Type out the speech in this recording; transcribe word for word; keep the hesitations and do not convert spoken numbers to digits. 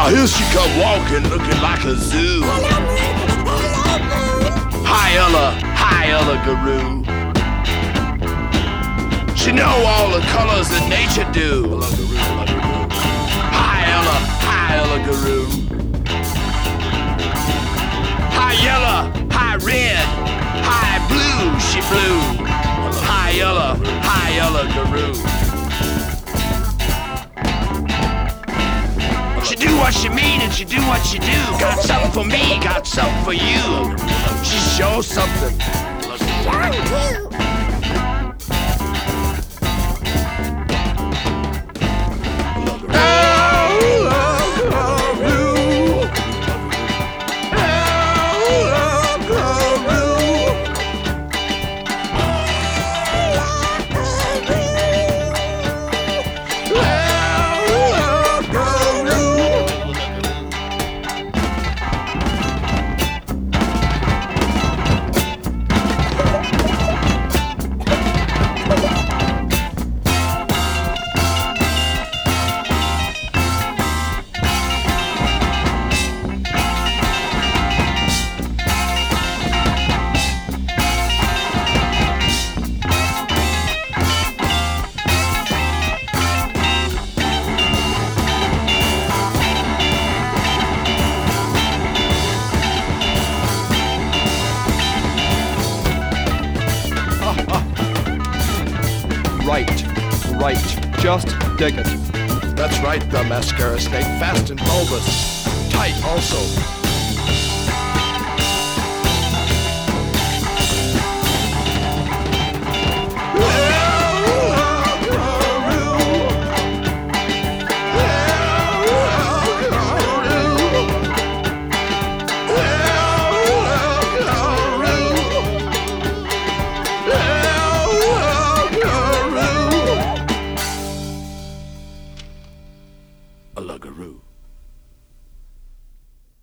Now here she come walking, looking like a zoo. Hi Ella, hi Ella Guru. She know all the colors that nature do. Hi Ella, hi Ella Guru. Hi yellow, hi red, hi blue, she blew. Hi Ella, hi Ella Guru. She do what she mean and she do what she do. Got something for me, got something for you. She shows something. Young too. Right, right, just dig it. That's right, the mascara snake, fast and bulbous. Tight also.